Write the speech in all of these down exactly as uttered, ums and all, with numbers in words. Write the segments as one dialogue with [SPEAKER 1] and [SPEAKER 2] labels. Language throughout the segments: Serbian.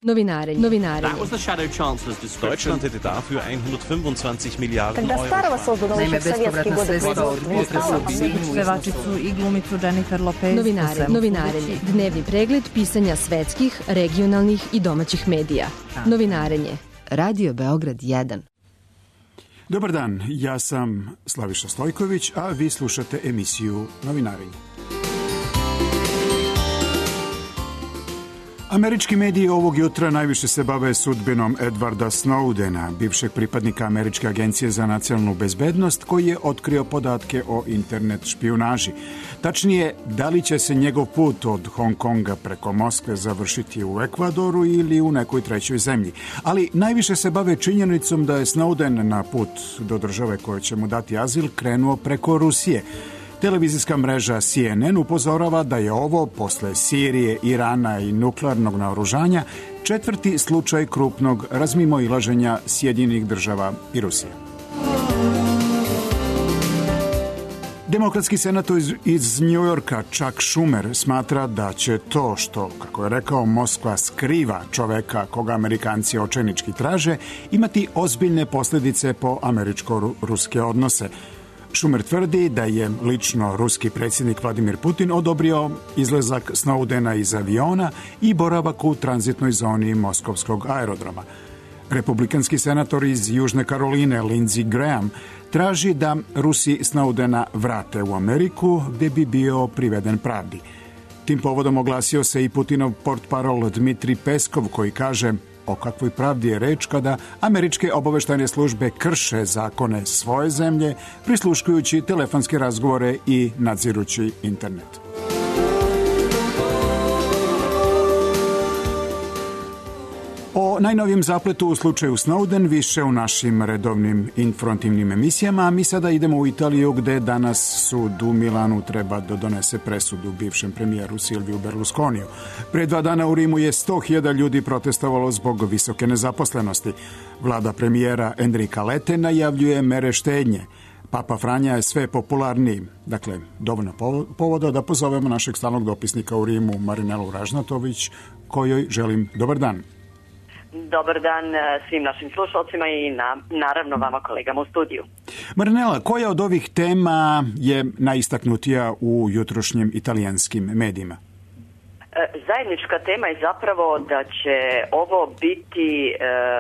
[SPEAKER 1] Novinarenje. Novinarenje.
[SPEAKER 2] Deutschland hätte dafür hundertfünfundzwanzig Miliarden Euro.
[SPEAKER 3] Naime, bespovratna sredstva od pevačicu i glumicu Jennifer Lopez.
[SPEAKER 1] Novinarenje. Novinarenje. Dnevni pregled pisanja svetskih, regionalnih i domaćih medija. Novinarenje. Radio Beograd jedan.
[SPEAKER 4] Dobar dan, ja sam Slaviša Stojković, a vi slušate emisiju Novinarenje. Američki mediji ovog jutra najviše se bave sudbinom Edwarda Snowdena, bivšeg pripadnika Američke agencije za nacionalnu bezbednost, koji je otkrio podatke o internet špijunaži. Tačnije, da li će se njegov put od Hong Konga preko Moskve završiti u Ekvadoru ili u nekoj trećoj zemlji. Ali najviše se bave činjenicom da je Snowden na put do države koja će mu dati azil krenuo preko Rusije. Televizijska mreža C N N upozorava da je ovo, posle Sirije, Irana i nuklearnog naoružanja, četvrti slučaj krupnog razmimoilaženja Sjedinjenih država i Rusije. Demokratski senator iz, iz Njujorka Chuck Schumer smatra da će to što, kako je rekao, Moskva skriva čoveka koga Amerikanci očajnički traže, imati ozbiljne posljedice po američko-ruske odnose. Schumer tvrdi da je lično ruski predsjednik Vladimir Putin odobrio izlazak Snowdena iz aviona i boravak u tranzitnoj zoni moskovskog aerodroma. Republikanski senator iz Južne Karoline Lindsey Graham traži da Rusi Snowdena vrate u Ameriku gdje bi bio priveden pravdi. Tim povodom oglasio se i Putinov portparol Dmitri Peskov koji kaže: o kakvoj pravdi je reč kada američke obavještajne službe krše zakone svoje zemlje, prisluškujući telefonske razgovore i nadzirući internet. O najnovijem zapletu u slučaju Snowden više u našim redovnim informativnim emisijama, a mi sada idemo u Italiju gdje danas sud u Milanu treba da donese presudu bivšem premijeru Silviju Berlusconiju. Pre dva dana u Rimu je sto hiljada ljudi protestovalo zbog visoke nezaposlenosti. Vlada premijera Enrika Lete najavljuje mere štednje. Papa Franja je sve popularniji. Dakle, dovoljno povoda da pozovemo našeg stalnog dopisnika u Rimu Marinelu Ražnatović, kojoj želim dobar dan.
[SPEAKER 5] Dobar dan svim našim slušalcima i na, naravno vama kolegama u studiju.
[SPEAKER 4] Marinela, koja od ovih tema je najistaknutija u jutrošnjim italijanskim medijima?
[SPEAKER 5] Zajednička tema je zapravo da će ovo biti e,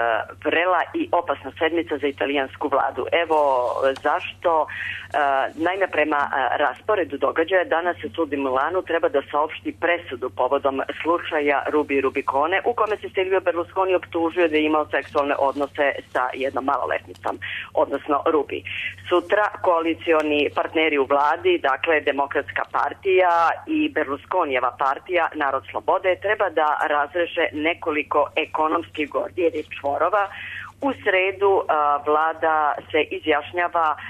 [SPEAKER 5] vrela i opasna sedmica za italijansku vladu. Evo zašto. E, naime, prema rasporedu događaja danas se sud u Milanu treba da saopšti presudu povodom slučaja Rubi Rubicone, u kome se Silvio Berlusconi optužuje da je imao seksualne odnose sa jednom maloletnicom, odnosno Rubi. Sutra koalicioni partneri u vladi, dakle Demokratska partija i Berlusconijeva partija Narod slobode, treba da razreše nekoliko ekonomskih gordijevih čvorova. U sredu a, vlada se izjašnjava a,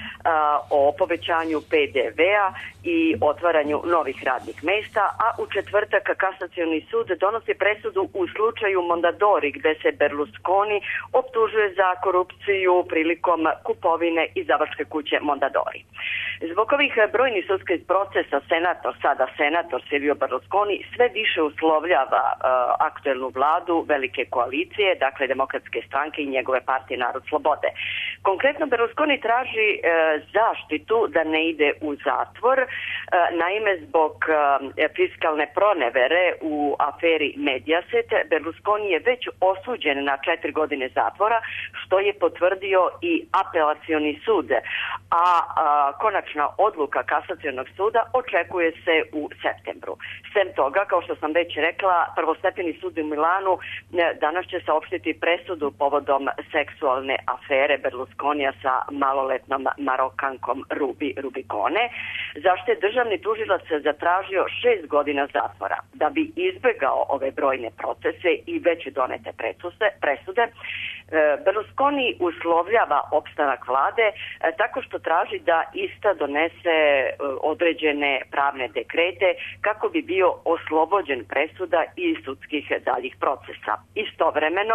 [SPEAKER 5] o povećanju P D V-a i otvaranju novih radnih mesta, a u četvrtak kasacioni sud donosi presudu u slučaju Mondadori, gde se Berlusconi optužuje za korupciju prilikom kupovine izdavačke kuće Mondadori. Zbog ovih brojnih sudskih procesa senator, sada senator Silvio Berlusconi sve više uslovljava uh, aktuelnu vladu velike koalicije, dakle Demokratske stranke i njegove partije Narod slobode. Konkretno Berlusconi traži uh, zaštitu da ne ide u zatvor, uh, naime zbog uh, fiskalne pronevere u aferi Mediaset. Berlusconi je već osuđen na četiri godine zatvora, što je potvrdio i apelacioni sud, a uh, konačna odluka kasacionog suda očekuje se u septembru. Sem toga, kao što sam već rekla, prvostepeni sud u Milanu danas će saopštiti presudu povodom seksualne afere Berlusconija sa maloletnom Marokankom Rubi Rubicone, zašto je državni tužilac zatražio šest godina zatvora. Da bi izbegao ove brojne procese i već donete presude, Berlusconi uslovljava opstanak vlade tako što traži da ista donese određene pravne dekrete kako bi bio oslobođen presuda i sudskih daljih procesa. Istovremeno,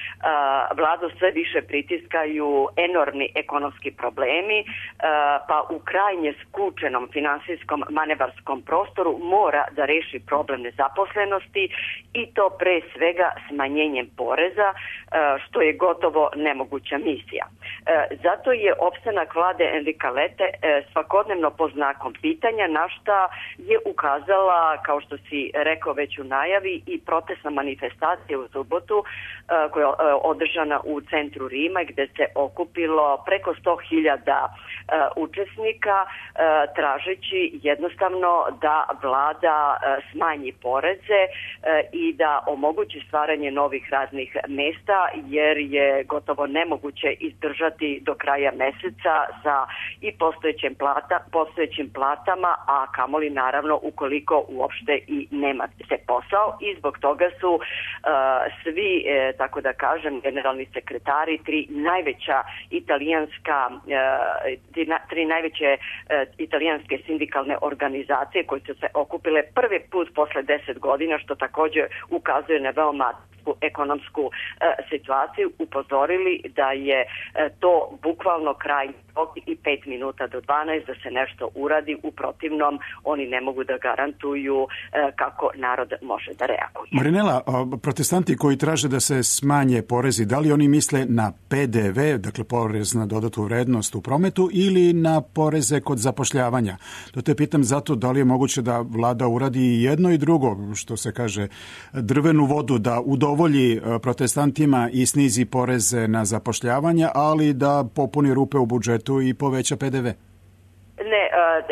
[SPEAKER 5] vladu sve više pritiskaju enormni ekonomski problemi, pa u krajnje skučenom finansijskom finansijskom manevarskom prostoru mora da reši problem nezaposlenosti i to pre svega smanjenjem poreza, što je gotovo nemoguća misija. Zato je opstanak vlade Enrika Lete svakodnevno pod znakom pitanja, na šta je ukazala, kao što si rekao već u najavi, i protestna manifestacija u subotu koja je održana u centru Rima, gde se okupilo preko sto hiljada učesnika tražeći jednostavno da vlada smanji poreze i da omogući stvaranje novih radnih mesta, jer je gotovo nemoguće izdržati do kraja meseca sa i postojećim, plata, postojećim platama, a kamoli naravno ukoliko uopšte i nema se posao, i zbog toga su uh, svi, e, tako da kažem, generalni sekretari, tri najveća italijanska, uh, tri najveće uh, italijanske sindikalne organizacije koje su se okupile prvi put posle deset godina, što takođe ukazuje na veoma ekonomsku uh, situaciju, upozorili da je uh, to bukvalno kraj i pet minuta do dvanaest da se nešto uradi, u protivnom oni ne mogu da garantuju uh, kako narod može da reaguje.
[SPEAKER 4] Marinela, protestanti koji traže da se smanje porezi, da li oni misle na P D V, dakle porez na dodatu vrednost u prometu, ili na poreze kod zapošljavanja? To te pitam zato da li je moguće da vlada uradi i jedno i drugo, što se kaže, drvenu vodu, da udovolji protestantima i snizi poreze na zapošljavanje, ali da popuni rupe u budžetu i poveća P D V?
[SPEAKER 5] Ne,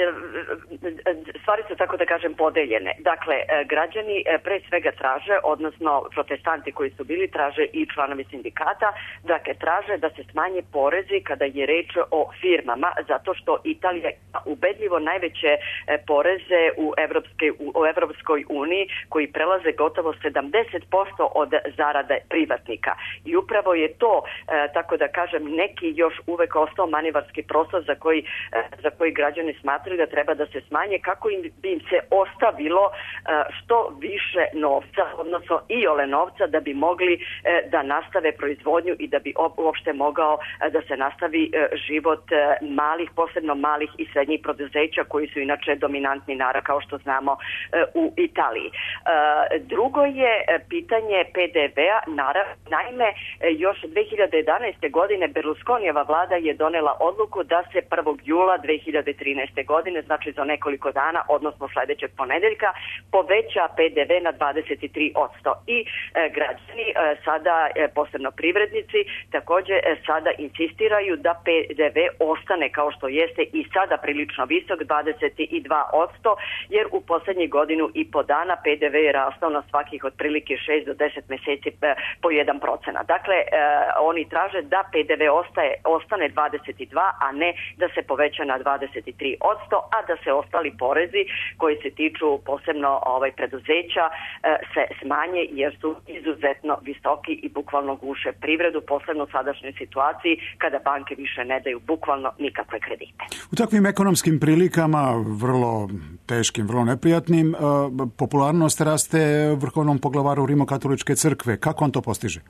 [SPEAKER 5] stvari su, tako da kažem, podeljene. Dakle, građani pre svega traže, odnosno protestanti koji su bili, traže i članovi sindikata, dakle, traže da se smanje porezi kada je reč o firmama, zato što Italija ima ubedljivo najveće poreze u Evropskoj, u Evropskoj uniji, koji prelaze gotovo sedamdeset posto od zarade privatnika. I upravo je to, tako da kažem, neki još uvek ostao manevarski prostor za koji, za koji građani smatraju da treba da se smanje, kako im, bi im se ostavilo što više novca, odnosno i ole novca, da bi mogli da nastave proizvodnju i da bi uopšte mogao da se nastavi život malih, posebno malih i srednjih preduzeća koji su inače dominantni narod, kao što znamo, u Italiji. Drugo je pitanje P D V-a. Naime, još dve hiljade jedanaeste. godine Berlusconijeva vlada je donela odluku da se prvog jula dve hiljade trinaeste. godine, znači za nekoliko dana, odnosno sledećeg ponedeljka, poveća P D V na dvadeset tri posto. I e, građani, e, sada e, posebno privrednici, takođe e, sada insistiraju da P D V ostane kao što jeste i sada prilično visok, dvadeset dva posto, jer u poslednjih godinu i po dana P D V je rastao na svakih otprilike šest do deset meseci e, po jedan procenat. Dakle, e, oni traže da P D V ostaje, ostane dvadeset dva, a ne da se poveća na dvadeset tri posto, a da se ostali porezi koji se tiču posebno ovaj preduzeća se smanje, jer su izuzetno visoki i bukvalno guše privredu, posebno u sadašnjoj situaciji kada banke više ne daju bukvalno nikakve kredite.
[SPEAKER 4] U takvim ekonomskim prilikama, vrlo teškim, vrlo neprijatnim, popularnost raste vrhovnom poglavaru Rimokatoličke crkve. Kako on to postiže?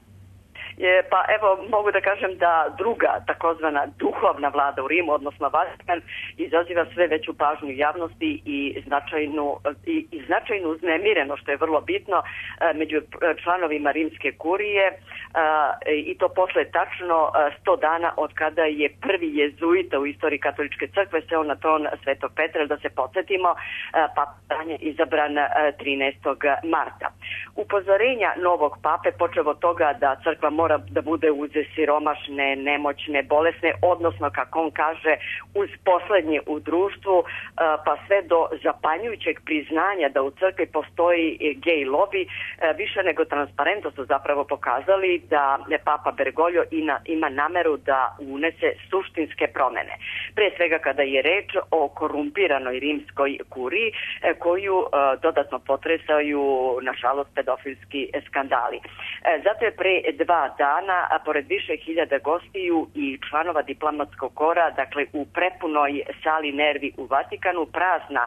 [SPEAKER 5] Pa evo, mogu da kažem da druga takozvana duhovna vlada u Rimu, odnosno Vatikan, izaziva sve veću pažnju javnosti i značajnu, i, i značajnu uznemireno, što je vrlo bitno, među članovima rimske kurije, i to posle tačno sto dana od kada je prvi jezuita u istoriji katoličke crkve seo na tron Svetog Petra, da se podsjetimo, papa je izabran trinaestog marta. Upozorenja novog pape počevo od toga da crkva mora da bude uz siromašne, nemoćne, bolesne, odnosno, kako on kaže, uz poslednje u društvu, pa sve do zapanjujućeg priznanja da u crkvi postoji gej lobby. Više nego transparentno su zapravo pokazali da papa Bergoglio ima nameru da unese suštinske promene. Pre svega kada je reč o korumpiranoj rimskoj kuriji, koju dodatno potresaju, nažalost, pedofilski skandali. Zato je pre dva dana, a pored više hiljada gostiju i članova diplomatskog kora, dakle u prepunoj sali Nervi u Vatikanu, prazna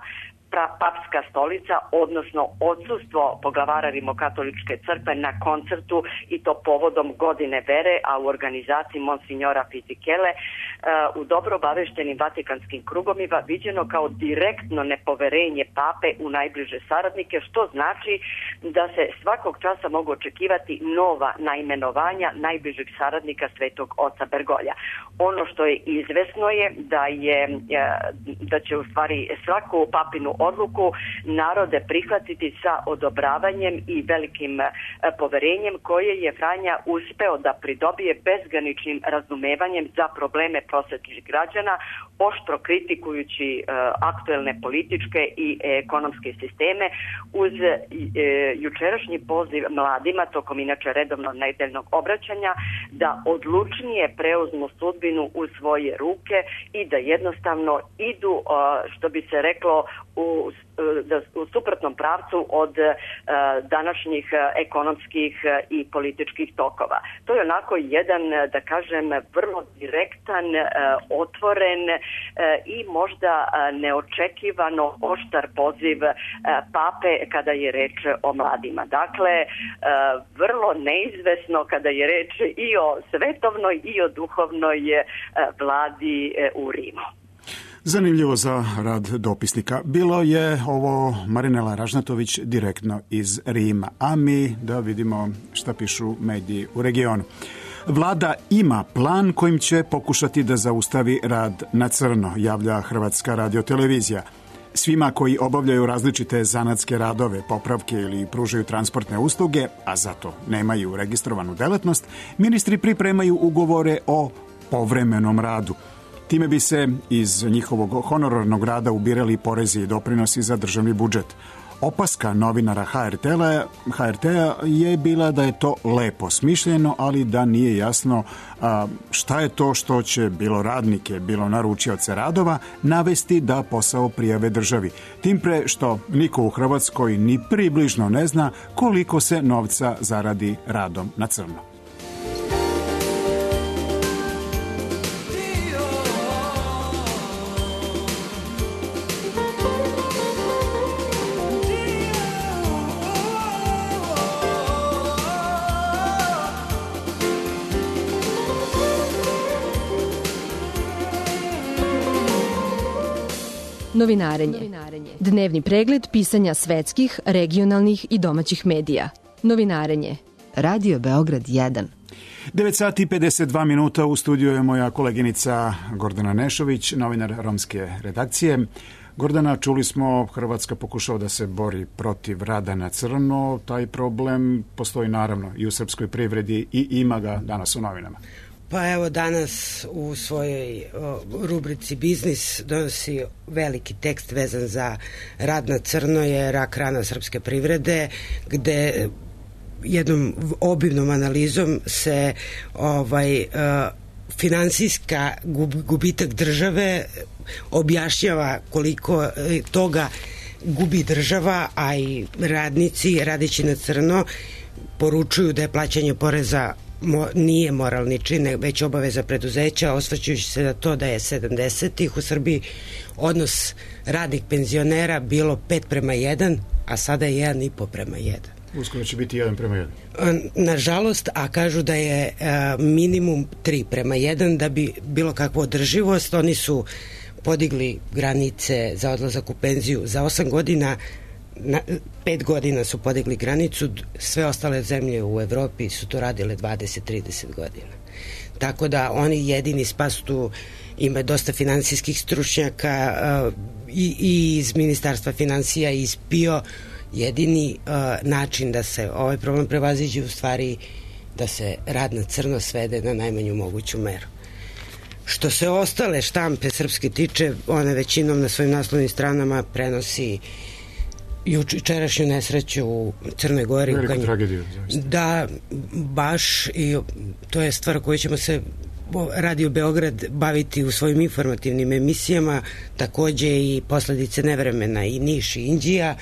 [SPEAKER 5] pra, papska stolica, odnosno odsustvo poglavara Rimokatoličke crkve na koncertu i to povodom godine vere, a u organizaciji Monsignora Fisichele uh, u dobro obaveštenim vatikanskim krugovima viđeno kao direktno nepoverenje pape u najbliže saradnike, što znači da se svakog časa mogu očekivati nova naimenovanja najbližeg saradnika Svetog oca Bergolja. Ono što je izvesno je da je da će u stvari svaku papinu odluku narode prihvatiti sa odobravanjem i velikim poverenjem koje je Franja uspeo da pridobije bezgraničnim razumevanjem za probleme prosvetnih građana, oštro kritikujući aktuelne političke i ekonomske sisteme uz jučerašnji poziv mladima tokom inače redovnog nedeljnog obraćanja da odlučnije preuzmu sudbinu u svoje ruke i da jednostavno idu, što bi se reklo, u, u suprotnom pravcu od današnjih ekonomskih i političkih tokova. To je onako jedan, da kažem, vrlo direktan, otvoren i možda neočekivano oštar poziv pape kada je reč o mladima. Dakle, vrlo neizvesno kada je reč i o svetovnoj i o duhovnoj vladi u Rimu.
[SPEAKER 4] Zanimljivo za rad dopisnika. Bilo je ovo Marinela Ražnatović direktno iz Rima, a mi da vidimo šta pišu mediji u regionu. Vlada ima plan kojim će pokušati da zaustavi rad na crno, javlja Hrvatska radiotelevizija. Svima koji obavljaju različite zanatske radove, popravke ili pružaju transportne usluge, a zato nemaju registrovanu delatnost, ministri pripremaju ugovore o povremenom radu. Time bi se iz njihovog honorarnog rada ubirali porezi i doprinosi za državni budžet. Opaska novinara ha er te-a, ha er te-a je bila da je to lepo smišljeno, ali da nije jasno a, šta je to što će bilo radnike, bilo naručioce radova navesti da posao prijave državi. Tim pre što niko u Hrvatskoj ni približno ne zna koliko se novca zaradi radom na crno.
[SPEAKER 1] Novinarenje. Dnevni pregled pisanja svetskih, regionalnih i domaćih medija. Novinarenje. Radio Beograd jedan.
[SPEAKER 4] devet sati i pedeset dva minuta, u studiju je moja koleginica Gordana Nešović, novinar romske redakcije. Gordana, čuli smo, Hrvatska pokušava da se bori protiv rada na crno. Taj problem postoji naravno i u srpskoj privredi i ima ga danas u novinama.
[SPEAKER 6] Pa evo, danas u svojoj o, rubrici Biznis donosi veliki tekst vezan za rad na crno, je rak rana srpske privrede, gde jednom obimnom analizom se ovaj uh, finansijska gub, gubitak države objašnjava koliko toga gubi država, a i radnici radeći na crno poručuju da je plaćanje poreza mo, nije moralni čin, već obaveza preduzeća, osvrćujući se na to da je sedamdesetih u Srbiji odnos radnih penzionera bilo pet prema jedan, a sada je jedan i po prema jedan.
[SPEAKER 4] Uskoro će biti jedan prema jedan.
[SPEAKER 6] Nažalost, a kažu da je a, minimum tri prema jedan da bi bilo kakva održivost. Oni su podigli granice za odlazak u penziju za osam godina, na, pet godina su podigli granicu, sve ostale zemlje u Evropi su to radile dvadeset do trideset godina. Tako da oni jedini spas tu, ima dosta finansijskih stručnjaka a, i, i iz Ministarstva finansija i iz P I O. Jedini uh, način da se ovaj problem prevaziđe u stvari da se rad na crno svede na najmanju moguću meru. Što se ostale štampe srpske tiče, one većinom na svojim naslovnim stranama prenosi jučerašnju nesreću u Crnoj Gori.
[SPEAKER 4] Veliku tragediju.
[SPEAKER 6] Da, baš, i to je stvar koju ćemo se Radio Beograd baviti u svojim informativnim emisijama, takođe i posledice nevremena i Niš i Inđija.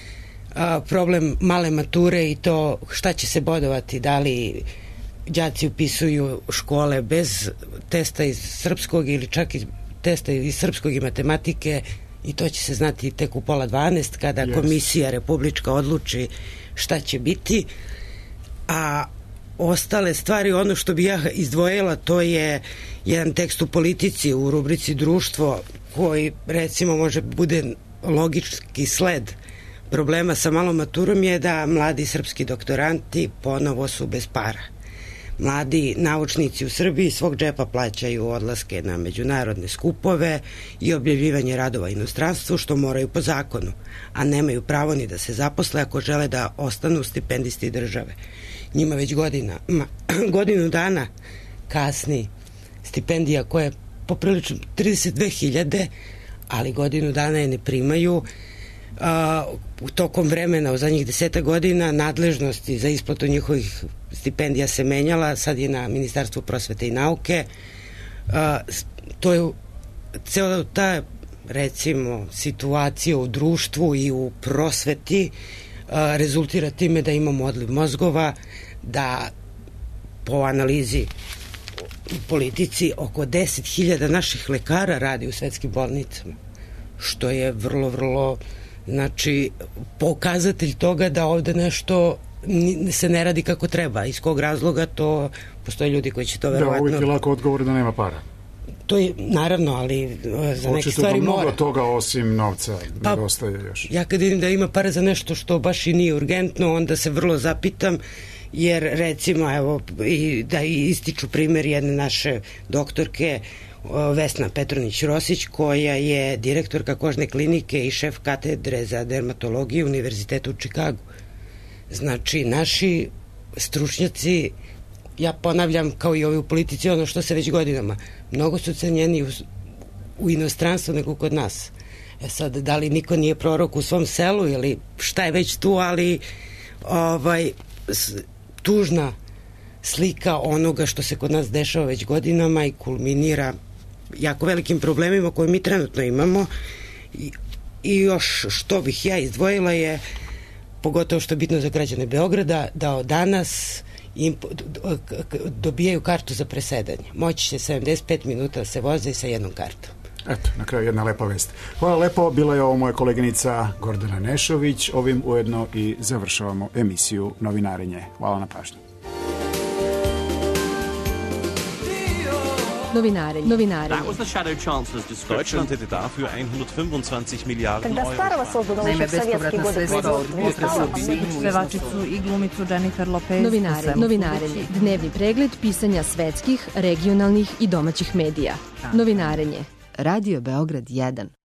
[SPEAKER 6] A, problem male mature i to šta će se bodovati, da li đaci upisuju škole bez testa iz srpskog ili čak iz testa iz srpskog i matematike i to će se znati tek u pola dvanaest kada yes. komisija republička odluči šta će biti, a ostale stvari, ono što bi ja izdvojila, to je jedan tekst u Politici u rubrici Društvo koji recimo može bude logički sled problema sa malom maturom, je da mladi srpski doktoranti ponovo su bez para. Mladi naučnici u Srbiji svog džepa plaćaju odlaske na međunarodne skupove i objavljivanje radova inostranstvu, što moraju po zakonu, a nemaju pravo ni da se zaposle ako žele da ostanu stipendisti države. Njima već godina, ma, godinu dana kasni stipendija koja je poprilično trideset dve hiljade, ali godinu dana je ne primaju. A, u tokom vremena, u zadnjih deseta godina, nadležnosti za isplatu njihovih stipendija se menjala, sad je na Ministarstvu prosvete i nauke. A, to je cela ta, recimo, situacija u društvu i u prosveti a, rezultira time da imamo odliv mozgova, da po analizi u Politici oko deset hiljada naših lekara radi u svetskim bolnicama, što je vrlo, vrlo, znači, pokazatelj toga da ovde nešto se ne radi kako treba. Iz kog razloga, to postoje ljudi koji će to verovatno...
[SPEAKER 4] Da, uvijek je lako odgovor da nema para.
[SPEAKER 6] To je, naravno, ali za neke stvari
[SPEAKER 4] mora.
[SPEAKER 6] Mnogo
[SPEAKER 4] toga osim novca
[SPEAKER 6] pa,
[SPEAKER 4] nedostaje još.
[SPEAKER 6] Ja kad vidim da ima para za nešto što baš i nije urgentno, onda se vrlo zapitam, jer recimo, evo, i, da ističu primjer jedne naše doktorke, Vesna Petronić-Rosić, koja je direktorka kožne klinike i šef katedre za dermatologiju Univerziteta u Čikagu. Znači, naši stručnjaci, ja ponavljam kao i ovi u Politici, ono što se već godinama, mnogo su cenjeni u, u inostranstvu nego kod nas. E sad, da li niko nije prorok u svom selu ili šta je već tu, ali ovaj, tužna slika onoga što se kod nas dešava već godinama i kulminira jako velikim problemima koje mi trenutno imamo. I, i još što bih ja izdvojila je, pogotovo što je bitno za građane Beograda, da od danas im dobijaju kartu za presedanje. Moći će sedamdeset pet minuta se voze i sa jednom kartom.
[SPEAKER 4] Eto, na kraju jedna lepa vest. Hvala lepo, bila je ovo moja koleginica Gordana Nešović. Ovim ujedno i završavamo emisiju Novinarenje. Hvala na pažnji.
[SPEAKER 1] Novinarenje. Novinarenje.
[SPEAKER 2] That was the shadow chancellor's description. Deutschland hätte dafür hundertfünfundzwanzig Milliarden Euro.
[SPEAKER 3] Naime, bespovratna sredstva od pevačicu i glumicu Jennifer Lopez.
[SPEAKER 1] Novinarenje. Novinarenje. Dnevni pregled pisanja svetskih, regionalnih i domaćih medija. Novinarenje. Radio Beograd jedan.